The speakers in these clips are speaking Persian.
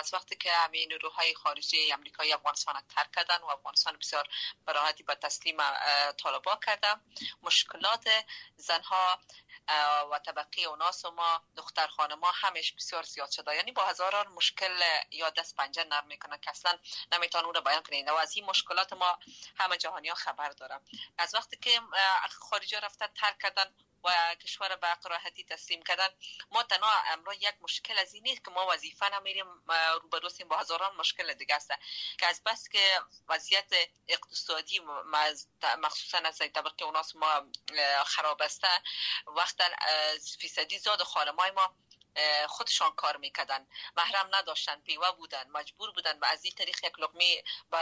از وقتی که همین نیروهای خارجی آمریکایی افغانستان را ترک کردن و افغانستان بسیار به راحتی به تسلیم طالبان کردن، مشکلات زنها و طبقه اوناس و ما دختر خانما همش بسیار زیاد شده. یعنی با هزاران مشکل یا دست پنجه نرم میکنن که اصلا نمیتونن اون رو بیان کنین. و از این مشکلات ما همه جهانی ها خبر دارم. از وقتی که خارجی ها رفتن ترک کردن و کشور به راحتی تسلیم کردن، ما تنها امروز یک مشکل از این نیست که ما وظیفه نمیریم، روبرویم با هزاران مشکل دیگه است که از بس که وضعیت اقتصادی مخصوصا از طبقه اوناس ما خراب است، وقتا فیصدی زیاد خانمای ما خودشان کار میکردن، محرم نداشتن، بیوه بودن، مجبور بودن و از این طریق یک لقمه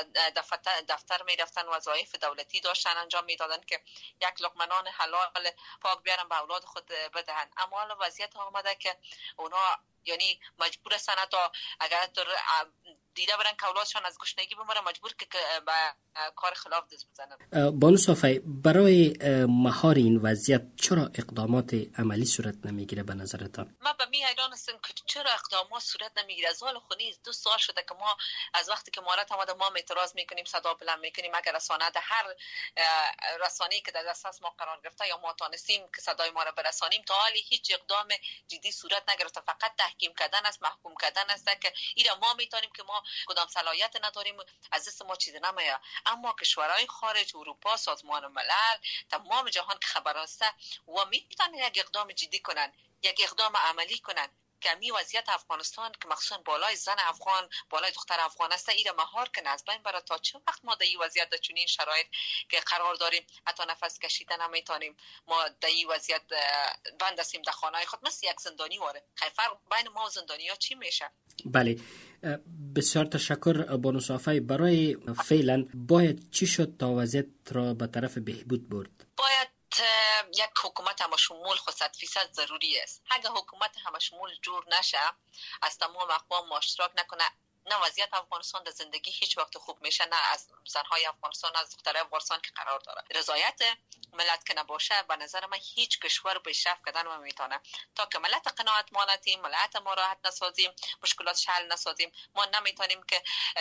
دفتر میرفتن، وظایف دولتی داشتن انجام میدادن که یک لقمه نان حلال پاک بیارن به اولاد خود بدهن. اما حالا وضعیت آمده که اونا یعنی مجبور هستن تا اگر دیده برن که اولادشان از گشنگی بمیرن، مجبور که به کار خلاف دست بزنن. بانو صافی، برای مهار این وضعیت چرا اقدامات عملی صورت نمیگیره به نظرتان؟ ما به می حیران هستم که چرا اقدامات صورت نمیگیره. از حال خونی 2 سال شده که ما از وقتی که مارت آمده ما اعتراض میکنیم، صدا بلند میکنیم، اگر رسانه در هر رسانه‌ای که در دسترس ما قرار گرفته یا ما تونستیم که صدای ما را برسانیم، تا حالی هیچ اقدام جدی صورت نگرفته. فقط تحکیم کردن است، محکوم کردن است که ایرا ما میتونیم که ما کدام صلاحیت نداریم، از دست ما چیزی نمیاد. اما کشورهای خارج، اروپا، سازمان ملل، تمام جهان که خبر است و میتونن یک اقدام جدی کنن، یک اقدام عملی کنن که می وضعیت افغانستان که مخصوصا بالای زن افغان، بالای دختر افغان است، ایره مهار کنه. از بین برای تا چه وقت ما در این وضعیت در چنین شرایط که قرار داریم حتی نفس کشیدن نمیتونیم، ما در این وضعیت بند هستیم در خانه خود مثل یک زندانی واره. خیلی فرق بین ما و زندانی ها چی میشه؟ بله، بسیار تشکر بانو صافی. برای فعلا باید چی شد تا وضعیت را به طرف بهبود برد؟ باید یک حکومت همشمول خود 100% ضروری است. اگر حکومت همشمول جور نشه، از تمام اقوام اشتراک نکنه، نه وضعیت افغانستان در زندگی هیچ وقت خوب میشه، نه از زنهای افغانستان، از دخترای افغانستان که قرار داره. رضایت ملت که نباشه، به نظر من هیچ کشور پیشرفت کردن نمیتونه. تا که ملت قناعت مانتیم، ملت ما راحت نسازیم، مشکلاتش حل نسازیم، ما نمیتونیم که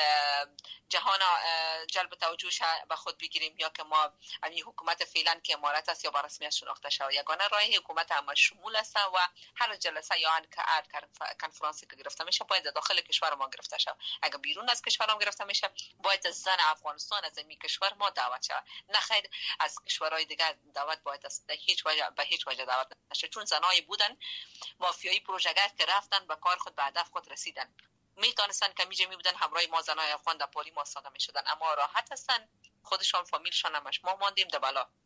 جهان جلب توجهش به خود بگیریم یا که ما این حکومت فعلا که امارت است یا با رسمیت شناخته شود. یگانه راه حکومت همشمول است و هر جلسه یا کنفرانسی که گرفته میشه باید داخل کشور ما گرفته شود. اگر بیرون از کشور ما گرفته میشه باید از زن افغانستان از این کشور ما دعوت شود، نه خیر از کشورهای دیگه دعوت باید است به هیچ وجه دعوت نشه. چون زنایی بودن مافیایی پروژه‌گر که رفتن به کار خود، به هدف خود رسیدن، میتونستن که می بودن همراه ما زنای افغان در پالی ما ساده میشدن، اما راحت هستن، خودشان فامیلشان همش ما ماندیم در بلا.